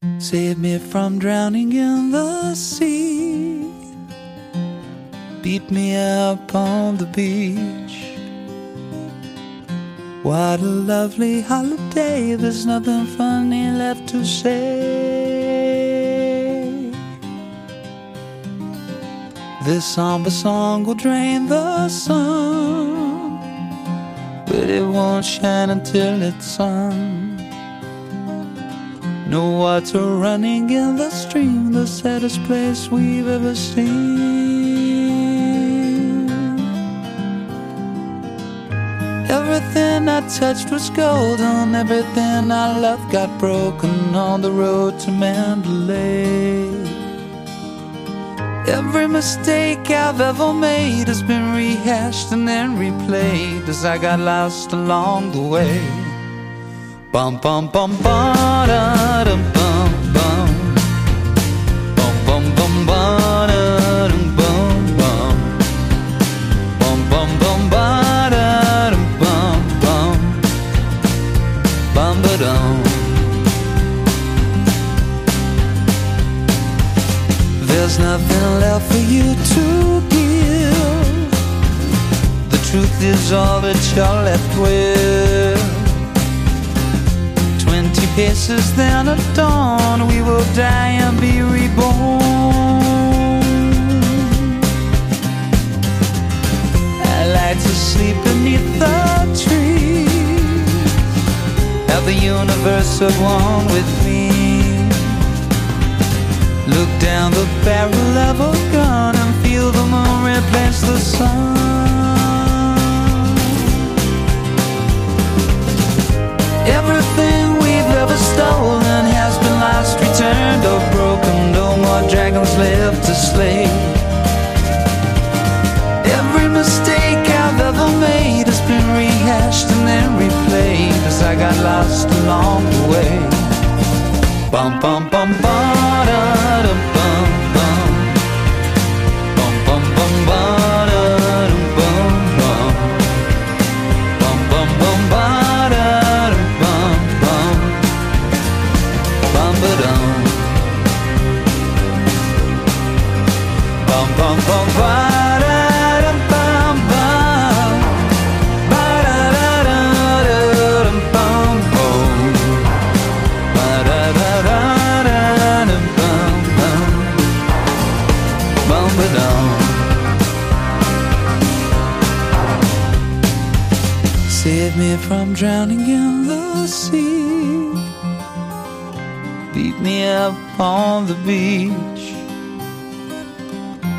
Save me from drowning in the sea. Beat me up on the beach. What a lovely holiday, there's nothing funny left to say. This somber song will drain the sun, but it won't shine until it's sung. No water running in the stream, the saddest place we've ever seen. Everything I touched was golden, everything I loved got broken on the road to Mandalay. Every mistake I've ever made has been rehashed and then replayed as I got lost along the way. Bum bum bum ba da dum bum bum. Bum bum bum ba da dum bum bum. Bum bum bum ba da dum bum bum. Bum ba dum. There's nothing left for you to give. The truth is all that you're left with. 20 paces, then at dawn we will die and be reborn. I like to sleep beneath the trees, have the universe at one with me. Look down the barrel of a gun and feel the moon replace the sun. Everything we've ever stolen has been lost, returned or broken. No more dragons left to slay. Every mistake I've ever made has been rehashed and then replayed as I got lost along the way. Bum bum bum ba da dum bum bum. Bum bum bum ba da dum bum bum. Bum bum bum ba da dum bum bum. Bum ba dum. Bum bum bum ba da dum bum bum. Ba da da da da dum bum bum. Ba da da da da dum bum bum. Bum ba dum. Save me from drowning in the sea. Beat me up on the beach.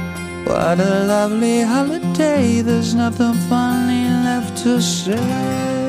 What a lovely holiday, there's nothing funny left to say.